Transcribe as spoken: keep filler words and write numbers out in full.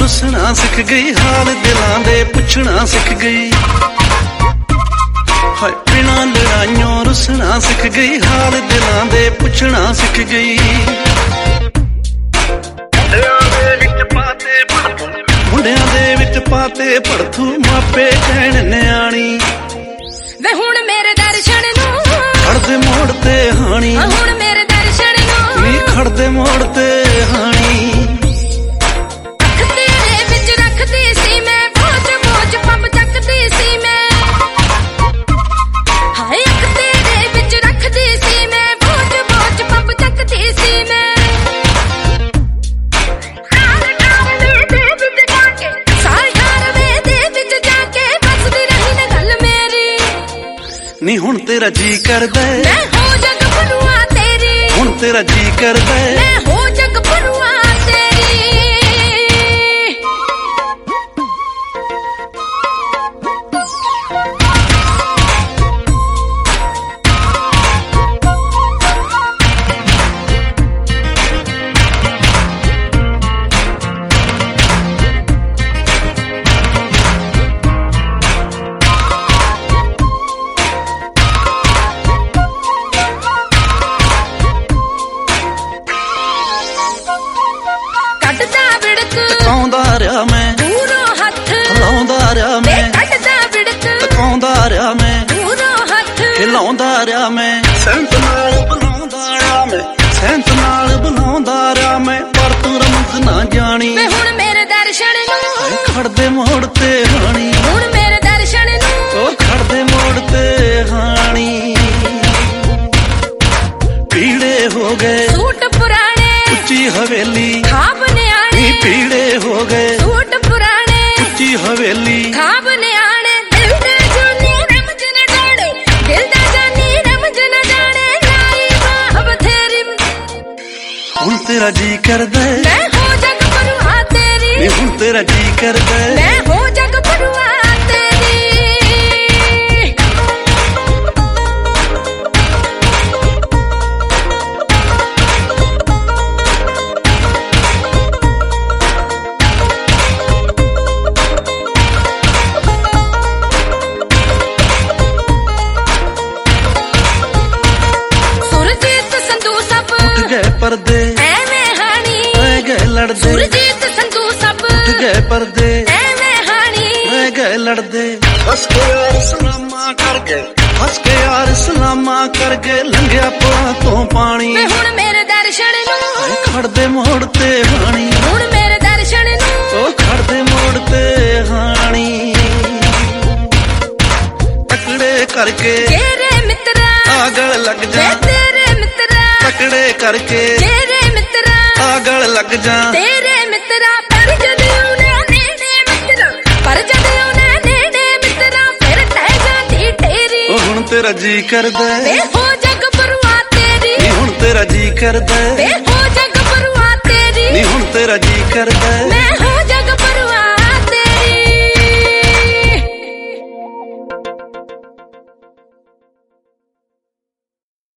रुसना सिख गई, हाल दिलां दे पुछना सिख गई। हाय बिना लड़ाइयों रुसना सिख गई, हाल दिलां दे पुछना सिख गई। मुंडियां दे विच पाते पड़थू मापे कहण न्याणी। वे हुण मेरे दर्शन नू खड़दे मोड़ते हानी, हुण मेरे दर्शन नू नी खड़दे मोड़ते हानी। अख तेरे विच रखदी सी मैं, बोझ बोझ पंप चकदी सी मैं। हाय अख तेरे विच रखदी सी मैं, बोझ बोझ पंप चकदी सी मैं। नी हुण तेरा जी करदा मैं हो जग भरुआ तेरी, हुण तेरा जी करदा मैं हो जग भरुआ तेरी। तकाउंदा रहा मैं दूरों हथ, हिलाउंदा रहा मैं कटदा बिड़क। तकाउंदा रहा मैं दूरों हथ, हिलाउंदा रहा मैं, सैंत नाल बुलाउंदा रहा मैं, सैंत नाल बुलाउंदा रहा मैं। पर तू रमज ना जानी, वे हुण मेरे दर्शन नू खड़दे मोड़ते हानी। हुण मेरे दर्शन नू ओ खड़दे मोड़ते हानी। पीड़े हो गए सूट पुराने, उच्ची हवेली खाब न्याणे। पीड़े हो गए सूट पुराने, उच्ची हवेली खाब न्याणे। दिल दा जानी रमज न जाने, दिल दा जानी रमज न जाने। नारी बाह बथेरी, हुण तेरा जी करदा मैं हो जग भरुआ तेरी, हुण तेरा जी करदा मैं हो जग भरुआ तेरी। पर्दे एवें हानी रह गए लड़दे, सुरजीत संधू सब उठ गए पर्दे एवें हानी रह गए लड़दे। हंस के यार सलामा कर गए, हंस के यार सलामा कर गए, लंघिया पुआ तो पानी। वे हुण मेरे दर्शन नू खड़दे मोड़ते हानी, हुण मेरे दर्शन नू ओ खड़दे मोड़ते हानी। तकड़े करके तेरे मित्रा आगल लग जा, तेरे मित्रा तकड़े करके तेरे मित्रा आगल लग जा। तेरे मित्रा पर जदे उन्हें नेड़े मित्रा, पर जदे उन्हें नेड़े मित्रा, फिर टह जाती तेरी। हुण तेरा जी करदा वे हो जग भरुआ तेरी, हुण तेरा जी करदा वे हो जग भरुआ तेरी। हुण तेरा जी करदा।